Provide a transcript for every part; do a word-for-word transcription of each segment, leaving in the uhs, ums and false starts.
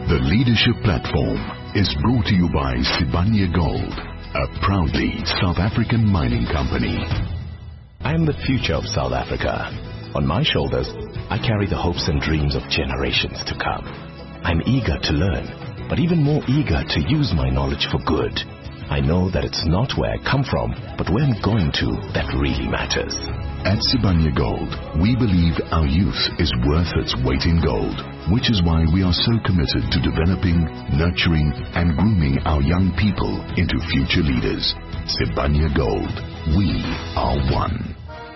The Leadership Platform is brought to you by Sibanye Gold, a proudly South African mining company. I am the future of South Africa. On my shoulders, I carry the hopes and dreams of generations to come. I'm eager to learn, but even more eager to use my knowledge for good. I know that it's not where I come from, but where I'm going to that really matters. At Sibanye Gold, we believe our youth is worth its weight in gold, which is why we are so committed to developing, nurturing, and grooming our young people into future leaders. Sibanye Gold, we are one.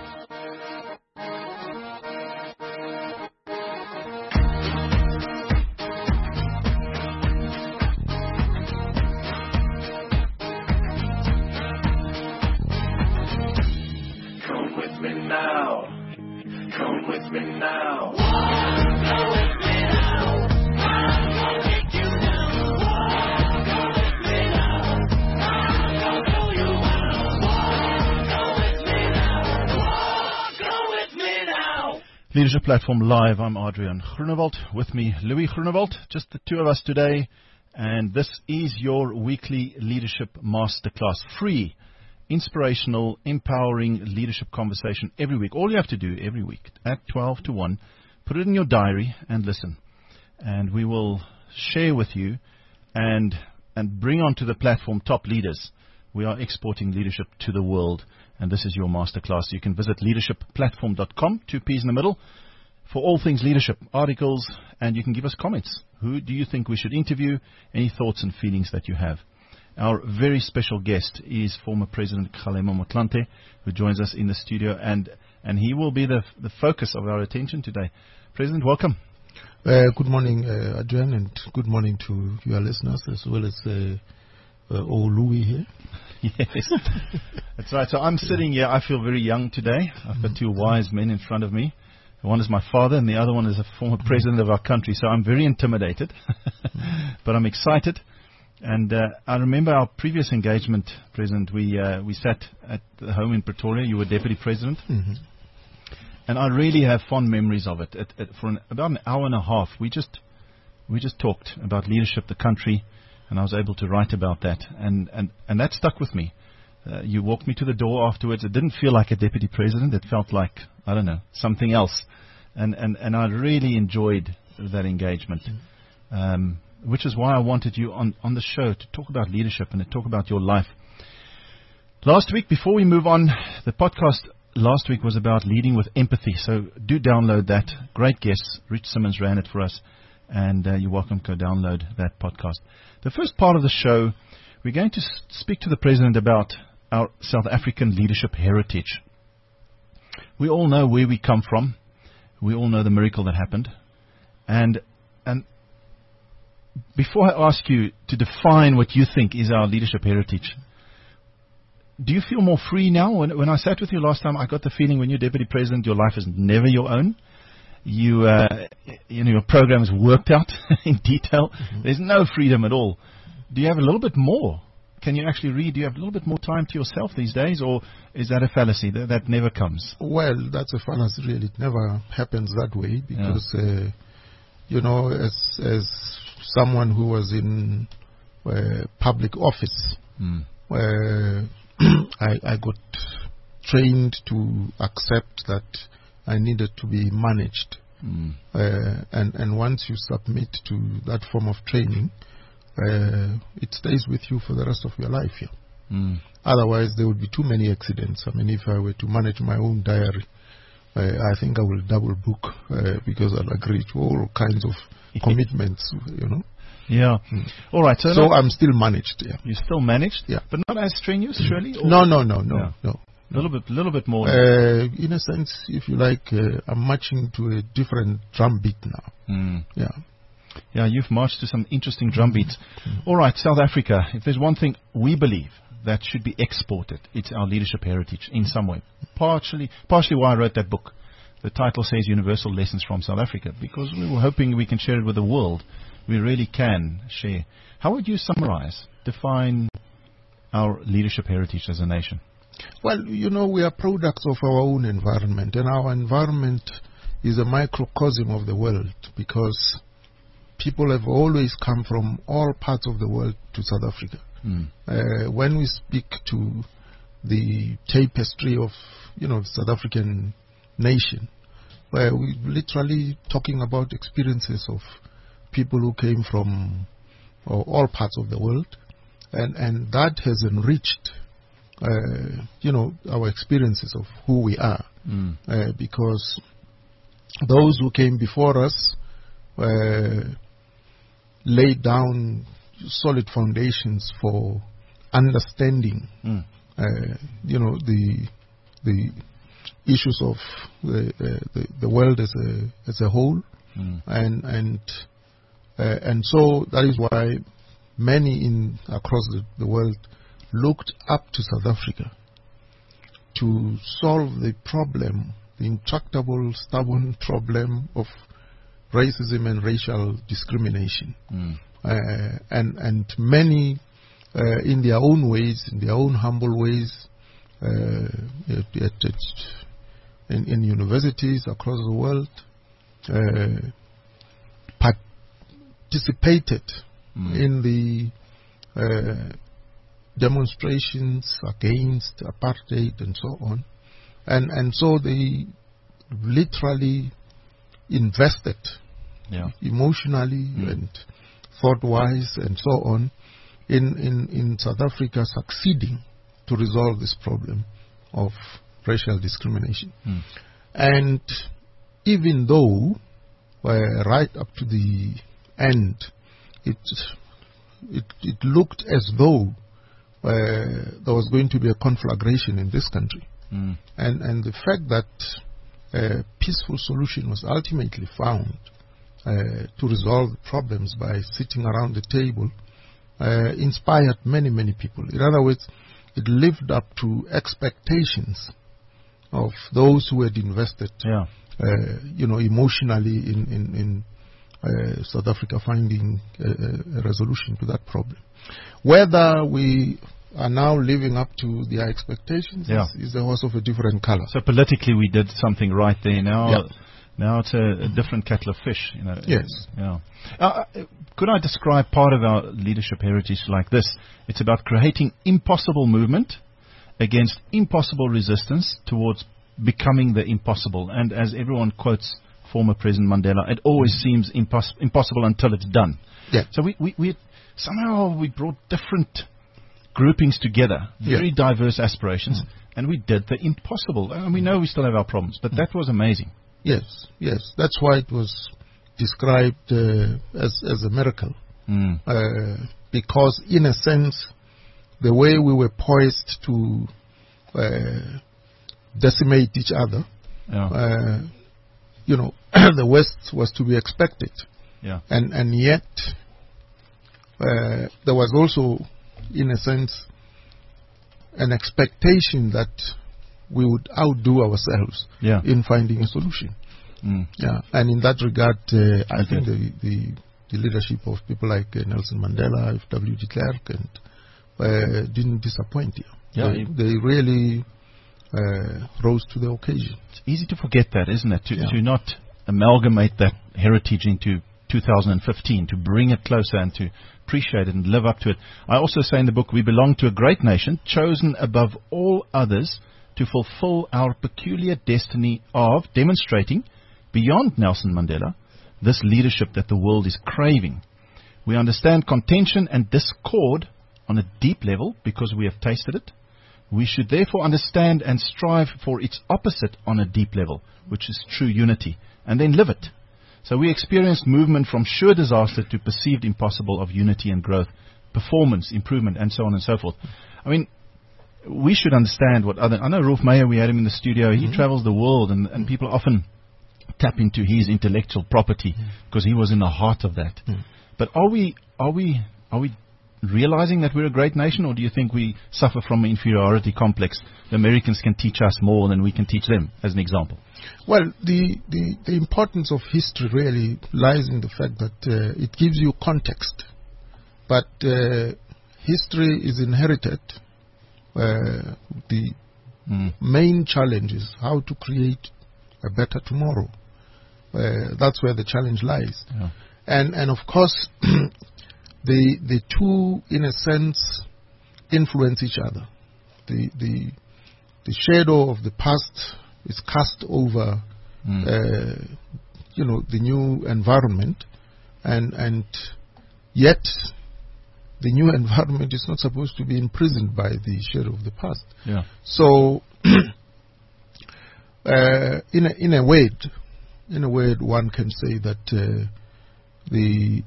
Leadership Platform Live. I'm Adrian Groenewald. With me, Louis Groenewald. Just the two of us today. And this is your weekly Leadership Masterclass. Free, inspirational, empowering leadership conversation every week. All you have to do every week at twelve to one, put it in your diary and listen. And we will share with you and, and bring onto the platform top leaders. We are exporting leadership to the world. And this is your masterclass. You can visit leadership platform dot com, two P's in the middle, for all things leadership, articles, and you can give us comments. Who do you think we should interview? Any thoughts and feelings that you have? Our very special guest is former President Kgalema Motlanthe, who joins us in the studio, and, and he will be the, the focus of our attention today. President, welcome. Uh, good morning, uh, Adrian, and good morning to your listeners, as well as uh, uh, old Louis here. Yes, that's right. So I'm sitting here. I feel very young today. I've got two wise men in front of me. One is my father, and the other one is a former president of our country. So I'm very intimidated, but I'm excited. And uh, I remember our previous engagement, President. We uh, we sat at the home in Pretoria. You were deputy president, mm-hmm. and I really have fond memories of it. At, at, for an, about an hour and a half, we just we just talked about leadership, the country. And I was able to write about that, and, and, and that stuck with me. Uh, you walked me to the door afterwards. It didn't feel like a deputy president. It felt like, I don't know, something else. And, and, and I really enjoyed that engagement, um, which is why I wanted you on, on the show to talk about leadership and to talk about your life. Last week, before we move on, the podcast last week was about leading with empathy. So do download that. Great guest. Rich Simmons ran it for us. And uh, you're welcome to download that podcast. The first part of the show, we're going to s- speak to the President about our South African leadership heritage. We all know where we come from. We all know the miracle that happened. And and before I ask you to define what you think is our leadership heritage, do you feel more free now? When, when I sat with you last time, I got the feeling when you're Deputy President, your life is never your own. You, uh, you know, your program is worked out in detail. Mm-hmm. There's no freedom at all. Do you have a little bit more? Can you actually read? Do you have a little bit more time to yourself these days, or is that a fallacy that, that never comes? Well, that's a fallacy. Really, it never happens that way because, yeah. uh, you know, as as someone who was in uh, public office, mm. where I, I got trained to accept that I needed to be managed. Mm. Uh, and, and once you submit to that form of training, uh, it stays with you for the rest of your life. Yeah. Mm. Otherwise, there would be too many accidents. I mean, if I were to manage my own diary, uh, I think I will double book uh, because I'll agree to all kinds of commitments, you know. Yeah. Mm. All right. So, so I'm still managed. Yeah. You're still managed? Yeah. But not as strenuous, surely? Or? No, no, no, no, yeah. no. A little bit, little bit more. Uh, in a sense, if you like, uh, I'm marching to a different drum beat now. Mm. Yeah. Yeah, you've marched to some interesting drum beats. Mm. All right, South Africa, if there's one thing we believe that should be exported, it's our leadership heritage in some way. Partially, partially why I wrote that book. The title says Universal Lessons from South Africa, because we were hoping we can share it with the world. We really can share. How would you summarize, define our leadership heritage as a nation? Well, you know, we are products of our own environment, and our environment is a microcosm of the world because people have always come from all parts of the world to South Africa. Mm. Uh, when we speak to the tapestry of, you know, the South African nation, where we're literally talking about experiences of people who came from uh, all parts of the world, and, and that has enriched, uh, you know, our experiences of who we are, mm. uh, because those who came before us uh, laid down solid foundations for understanding, mm. uh, you know, the the issues of the uh, the, the world as a as a whole, mm. and and uh, and so that is why many in across the, the world looked up to South Africa to solve the problem, the intractable, stubborn problem of racism and racial discrimination. Mm. Uh, and and many, uh, in their own ways, in their own humble ways, uh, at, at, at in, in universities across the world, uh, participated mm. in the uh, demonstrations against apartheid and so on, and and so they literally invested, yeah. emotionally mm. and thought-wise and so on, in, in, in South Africa succeeding to resolve this problem of racial discrimination. Mm. And even though uh, right up to the end, it it, it looked as though uh, there was going to be a conflagration in this country, mm. and and the fact that a peaceful solution was ultimately found uh, to resolve the problems by sitting around the table uh, inspired many many people. In other words, it lived up to expectations of those who had invested, yeah. uh, you know, emotionally in in, in uh, South Africa finding a, a resolution to that problem. Whether we are now living up to their expectations yeah. is, is a horse of a different color. So politically, we did something right there. Now, yeah. now it's a, a different kettle of fish. You know. Yes. Yeah. Uh, could I describe part of our leadership heritage like this? It's about creating impossible movement against impossible resistance towards becoming the impossible. And as everyone quotes former President Mandela, it always seems impos- impossible until it's done. Yeah. So we, we, we somehow we brought different groupings together, very yeah. diverse aspirations, mm. and we did the impossible. And we know we still have our problems, but mm. that was amazing. Yes, yes. That's why it was described uh, as, as a miracle. Mm. Uh, because in a sense, the way we were poised to uh, decimate each other, yeah. uh, you know, the West was to be expected. Yeah. And, and yet, uh, there was also, in a sense, an expectation that we would outdo ourselves yeah. in finding a solution. Mm. Yeah, and in that regard, uh, I think the, the the leadership of people like uh, Nelson Mandela, F W de Klerk, and uh, didn't disappoint you. Yeah, they, they really uh, rose to the occasion. It's easy to forget that, isn't it? To, yeah. to not amalgamate that heritage into two thousand fifteen, to bring it closer and to appreciate it and live up to it. I also say in the book, we belong to a great nation, chosen above all others to fulfill our peculiar destiny of demonstrating, beyond Nelson Mandela, this leadership that the world is craving. We understand contention and discord on a deep level because we have tasted it. We should therefore understand and strive for its opposite on a deep level, which is true unity, and then live it. So we experienced movement from sure disaster to perceived impossible of unity and growth, performance, improvement, and so on and so forth. I mean, we should understand what other... I know Rolf Meyer, we had him in the studio. He mm-hmm. travels the world, and, and people often tap into his intellectual property because he was in the heart of that. Mm. But are we are we are we realizing that we're a great nation, or do you think we suffer from an inferiority complex? The Americans can teach us more than we can teach them, as an example. Well, the the, the importance of history really lies in the fact that uh, it gives you context, but uh, history is inherited. Uh, the mm. main challenge is how to create a better tomorrow. Uh, that's where the challenge lies. Yeah. and and of course, the the two, in a sense, influence each other. The the the shadow of the past is cast over, mm. uh, you know, the new environment, and and yet the new environment is not supposed to be imprisoned by the shadow of the past. Yeah. So, uh, in a, in a word, in a word, one can say that uh, the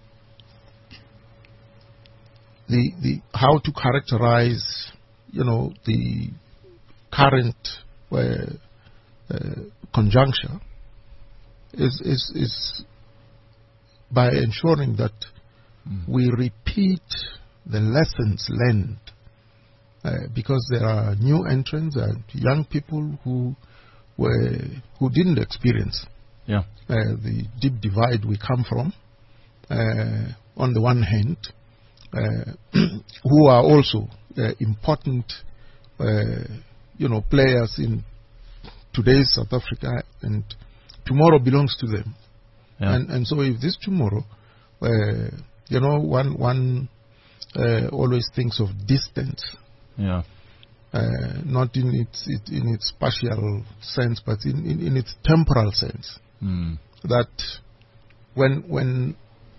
the the how to characterize, you know, the current uh, uh, conjuncture is is is by ensuring that mm. we repeat the lessons learned, uh, because there are new entrants and young people who were who didn't experience yeah. uh, the deep divide we come from. Uh, on the one hand, uh, who are also uh, important, uh, you know, players in today's South Africa, and tomorrow belongs to them. Yeah. And and so if this tomorrow, uh, you know, one one uh, always thinks of distance, yeah, uh, not in its it, in its spatial sense, but in, in, in its temporal sense. Mm. That when when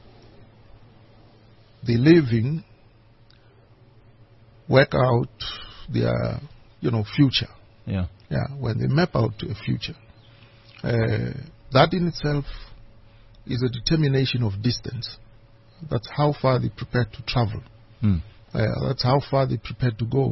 the living work out their, you know, future, yeah, yeah, when they map out a future, uh, that in itself is a determination of distance. That's how far they're prepared to travel. Mm. Uh, that's how far they're prepared to go.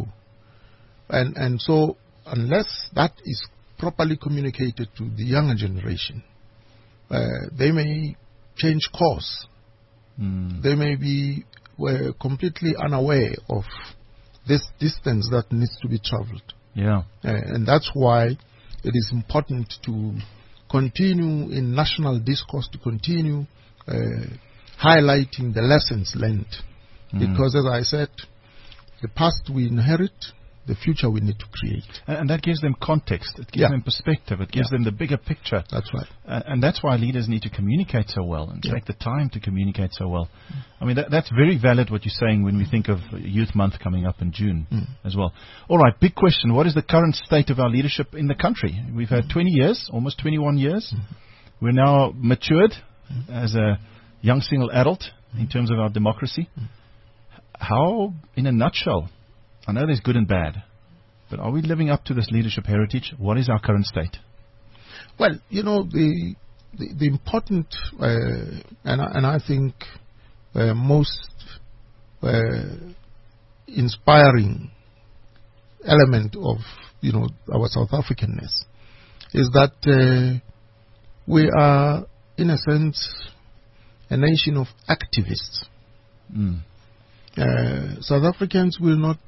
And and so unless that is properly communicated to the younger generation, uh, they may change course. Mm. They may be uh, completely unaware of this distance that needs to be traveled. Yeah. Uh, and that's why it is important to continue in national discourse, to continue uh, highlighting the lessons learned. Mm. Because, as I said, the past we inherit, the future we need to create. And, and that gives them context. It gives yeah. them perspective. It gives yeah. them the bigger picture. That's right. Uh, and that's why leaders need to communicate so well and yeah. take the time to communicate so well. I mean, that, that's very valid what you're saying when we think of Youth Month coming up in June mm. as well. All right, big question. What is the current state of our leadership in the country? We've had mm. twenty years, almost twenty-one years. Mm. We're now matured mm. as a young single adult mm. in terms of our democracy. Mm. How, in a nutshell, I know there's good and bad, but are we living up to this leadership heritage? What is our current state? Well, you know, the the, the important, uh, and, and I think uh, most uh, inspiring element of, you know, our South Africanness is that uh, we are, in a sense, a nation of activists. Mm. Uh, South Africans will not,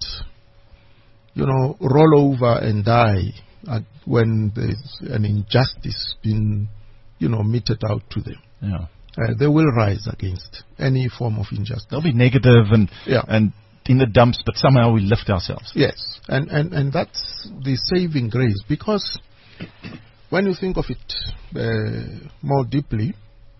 you know, roll over and die at when there's an injustice being, you know, meted out to them. Yeah. Uh, they will rise against any form of injustice. They'll be negative and yeah. and in the dumps, but somehow we lift ourselves. Yes, and, and, and that's the saving grace, because when you think of it uh, more deeply,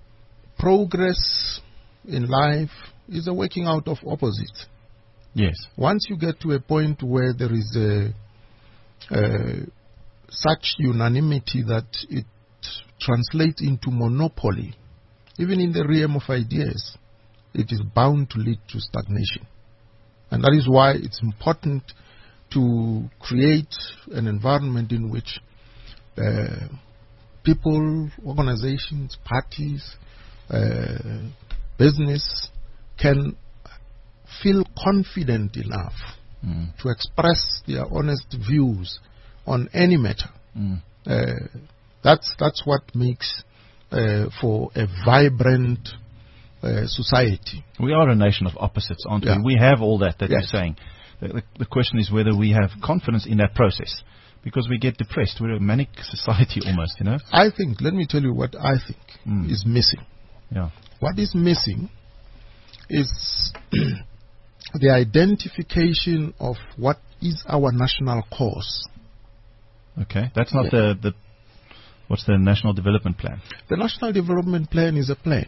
progress in life is a working out of opposites. Yes. Once you get to a point where there is a, uh, such unanimity that it translates into monopoly, even in the realm of ideas, it is bound to lead to stagnation. And that is why it's important to create an environment in which uh, people, organizations, parties, uh, business can feel confident enough mm. to express their honest views on any matter. Mm. Uh, that's that's what makes uh, for a vibrant uh, society. We are a nation of opposites, aren't yeah. we? We have all that that yes. you're saying. The, the, the question is whether we have confidence in that process, because we get depressed. We're a manic society almost, you know. I think, let me tell you what I think mm. is missing. Yeah. What is missing is the identification of what is our national cause. Okay, that's not yeah. the, the, what's the National Development Plan? The National Development Plan is a plan.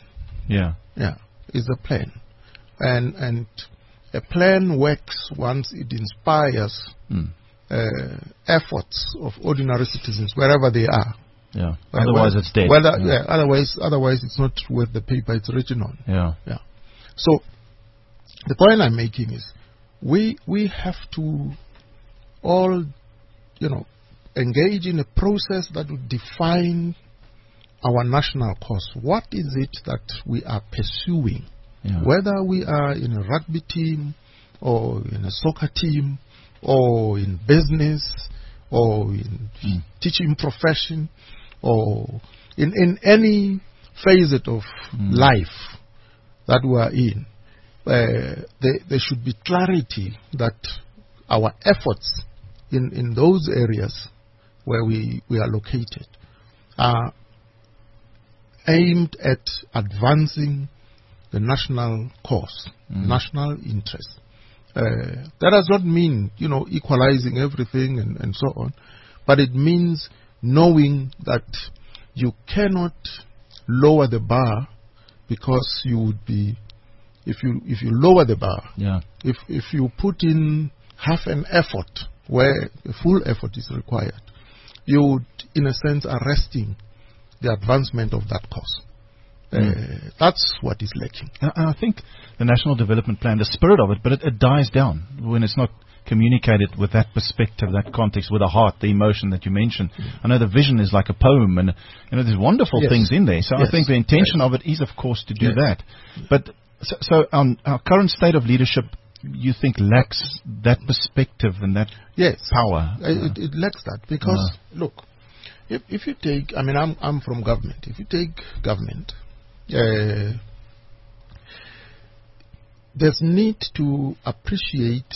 Yeah. Yeah, is the plan. And and a plan works once it inspires mm. uh, efforts of ordinary citizens wherever they are. Yeah. Where, otherwise, where, it's dead. Whether, yeah. yeah. Otherwise, otherwise it's not worth the paper it's written on. Yeah. Yeah. So the point I'm making is, we we have to all, you know, engage in a process that would define our national cause. What is it that we are pursuing? Yeah. Whether we are in a rugby team or in a soccer team or in business or in mm. teaching profession or in, in any facet of mm. life that we are in, uh, there, there should be clarity that our efforts in, in those areas where we, we are located are aimed at advancing the national cause, mm. national interest. Uh, that does not mean, you know, equalizing everything and, and so on, but it means knowing that you cannot lower the bar because you would be, if you if you lower the bar, yeah. if if you put in half an effort where a full effort is required, you would, in a sense, arresting the advancement of that cause. Uh, mm. That's what is lacking. And I think the National Development Plan, the spirit of it, but it, it dies down when it's not communicated with that perspective, that context, with the heart, the emotion that you mentioned. Mm. I know the vision is like a poem, and you know there's wonderful yes. things in there. So yes. I think the intention yes. of it is, of course, to do yes. that. But so, so um, our current state of leadership, you think, lacks that perspective and that yes. power. Uh, it, it lacks that because uh. look. If, if you take, I mean, I'm I'm from government. If you take government, uh, there's need to appreciate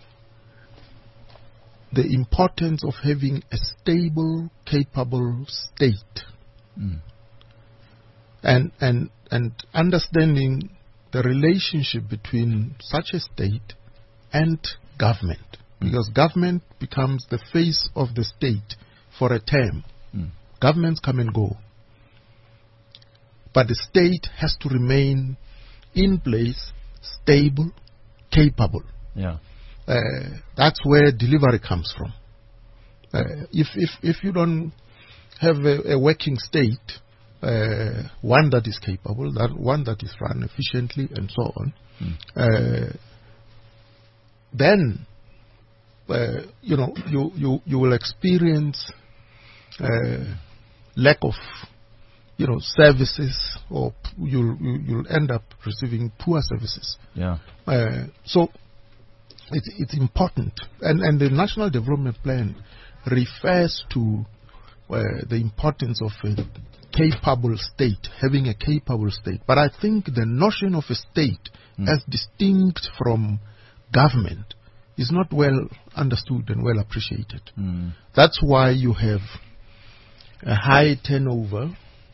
the importance of having a stable, capable state, mm. and and and understanding the relationship between such a state and government, mm. because government becomes the face of the state for a term. Mm. Governments come and go, but the state has to remain in place, stable, capable. Yeah, uh, that's where delivery comes from. Uh, if if if you don't have a, a working state, uh, one that is capable, that one that is run efficiently, and so on, mm. uh, then uh, you know you you you will experience Uh, lack of, you know, services, or you'll you'll end up receiving poor services. Yeah. Uh, so it's it's important, and and the National Development Plan refers to uh, the importance of a capable state, having a capable state. But I think the notion of a state mm. as distinct from government is not well understood and well appreciated. Mm. That's why you have a high turnover,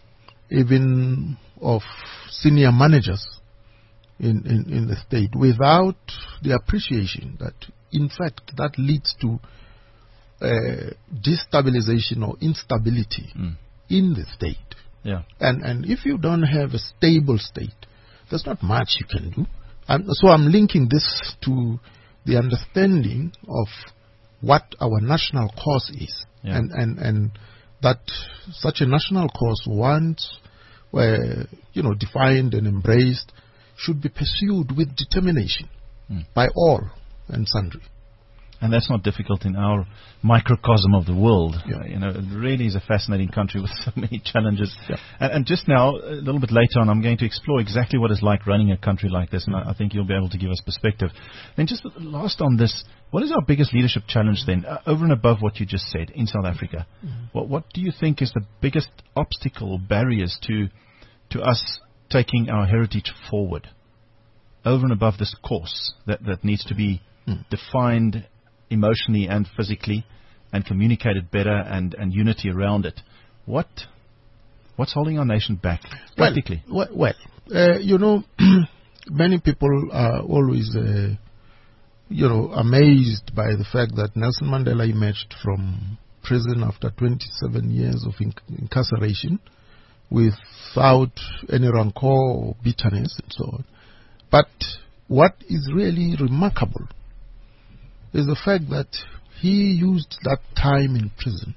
even of senior managers in, in, in the state, without the appreciation that, in fact, that leads to uh, destabilization or instability mm. in the state. Yeah. And and if you don't have a stable state, there's not much you can do. And so I'm linking this to the understanding of what our national cause is, yeah. and and and that such a national cause, once where you know defined and embraced, should be pursued with determination mm. by all and sundry. And that's not difficult in our microcosm of the world. Yeah. Uh, you know, it really is a fascinating country with so many challenges. Yeah. And, and just now, a little bit later on, I'm going to explore exactly what it's like running a country like this, and I, I think you'll be able to give us perspective. Then just last on this, what is our biggest leadership challenge then, uh, over and above what you just said, in South Africa? Mm-hmm. What, what do you think is the biggest obstacle or barriers to, to us taking our heritage forward, over and above this course that, that needs to be mm. defined emotionally and physically, and communicated better, and, and unity around it? What what's holding our nation back practically? Well, well, well uh, you know, many people are always, uh, you know, amazed by the fact that Nelson Mandela emerged from prison after twenty-seven years of inc- incarceration without any rancor or bitterness and so on. But what is really remarkable is the fact that he used that time in prison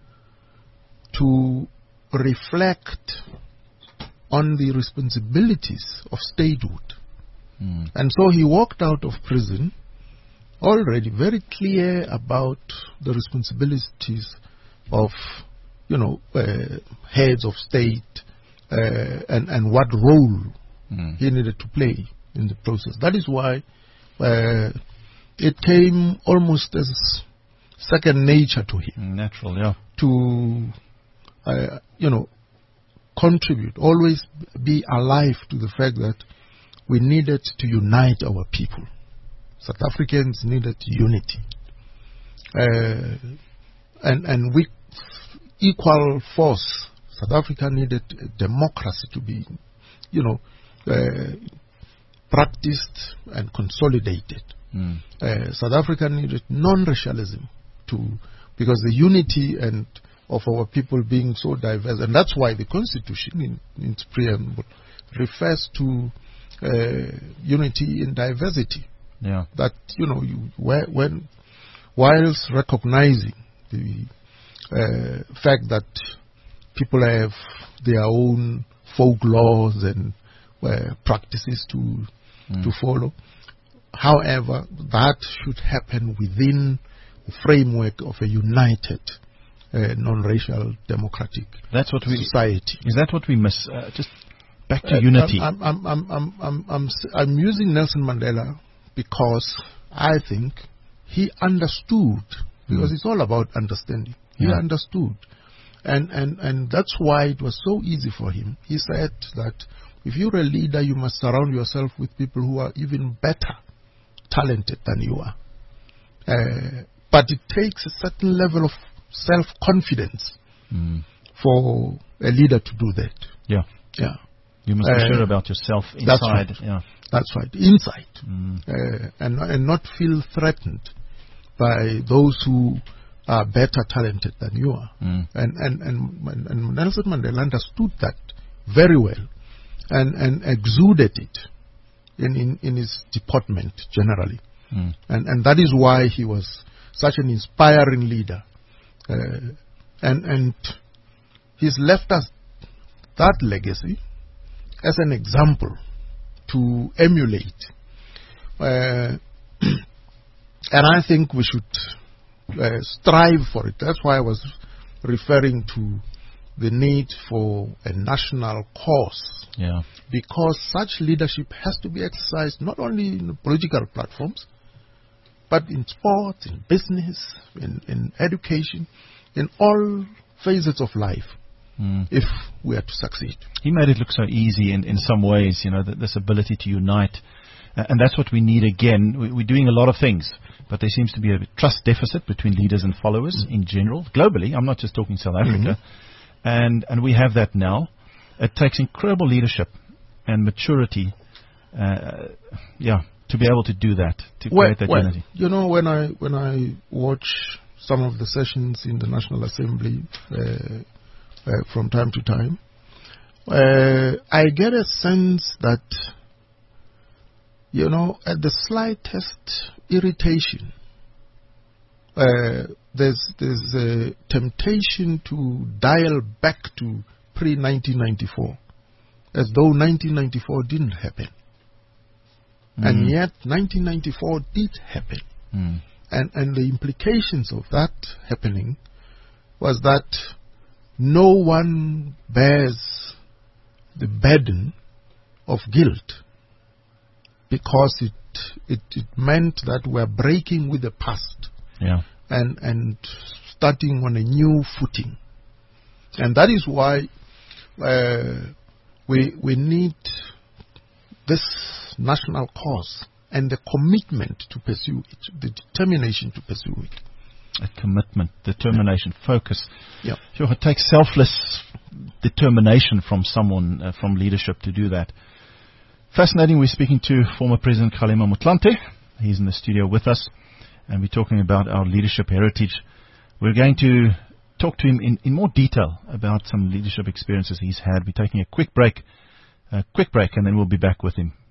to reflect on the responsibilities of statehood. Mm. And so he walked out of prison already very clear about the responsibilities of, you know, uh, heads of state uh, and, and what role mm. he needed to play in the process. That is why uh, it came almost as second nature to him. Natural, yeah. To, uh, you know, contribute, always be alive to the fact that we needed to unite our people. South Africans needed unity. Uh, and, and with equal force, South Africa needed democracy to be, you know, uh, practiced and consolidated. Mm. Uh, South Africa needed non-racialism to, because the unity and of our people being so diverse, and that's why the Constitution in, in its preamble refers to uh, unity in diversity. Yeah. That, you know, you, when, whilst recognizing the uh, fact that people have their own folklores and uh, practices to mm. to follow, however, that should happen within the framework of a united Uh, non-racial democratic That's what we, society. Is that what we miss? Uh, just back to uh, unity. I'm, I'm, I'm, I'm, I'm, I'm, I'm using Nelson Mandela because I think he understood, because mm. it's all about understanding. He yeah. understood. And, and, and that's why it was so easy for him. He said that if you're a leader, you must surround yourself with people who are even better talented than you are. Uh, but it takes a certain level of self-confidence mm. for a leader to do that. Yeah. Yeah. You must be uh, sure about yourself inside. That's right. Yeah. That's right. Inside. Mm. Uh, and, and not feel threatened by those who are better talented than you are. Mm. And, and, and, and Nelson Mandela understood that very well and, and exuded it in, in, in his department generally. Mm. And, and that is why he was such an inspiring leader. Uh, and and he's left us that legacy as an example to emulate. Uh, and I think we should uh, strive for it. That's why I was referring to the need for a national cause. Yeah. Because such leadership has to be exercised not only in political platforms, but in sports, in business, in, in education, in all phases of life, mm. if we are to succeed. He made it look so easy in, in some ways, you know, th- this ability to unite. Uh, and that's what we need again. We, we're doing a lot of things, but there seems to be a trust deficit between leaders and followers mm. in general, globally. I'm not just talking South Africa. Mm-hmm. And, and we have that now. It takes incredible leadership and maturity, uh, yeah, to be able to do that, to well, create that well, unity. You know, when I when I watch some of the sessions in the National Assembly uh, uh, from time to time, uh, I get a sense that, you know, at the slightest irritation, uh, there's there's a temptation to dial back to pre nineteen ninety-four, as though nineteen ninety-four didn't happen. Mm. And yet, nineteen ninety-four did happen. Mm. And, and the implications of that happening was that no one bears the burden of guilt, because it, it, it meant that we're breaking with the past yeah. and, and starting on a new footing. And that is why uh, we, we need this national cause and the commitment to pursue it, the determination to pursue it. A commitment, determination, yeah. focus. Yeah. Sure, it takes selfless determination from someone, uh, from leadership to do that. Fascinating. We're speaking to former President Kgalema Motlanthe. He's in the studio with us, and we're talking about our leadership heritage. We're going to talk to him in, in more detail about some leadership experiences he's had. We're taking a quick break, a quick break, and then we'll be back with him.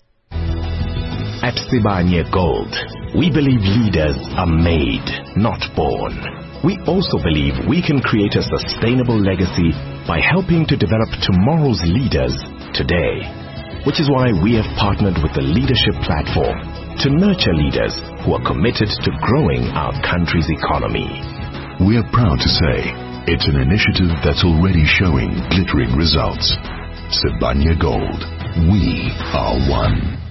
At Sibanye Gold, we believe leaders are made, not born. We also believe we can create a sustainable legacy by helping to develop tomorrow's leaders today, which is why we have partnered with the Leadership Platform to nurture leaders who are committed to growing our country's economy. We are proud to say it's an initiative that's already showing glittering results. Sibanye Gold, we are one.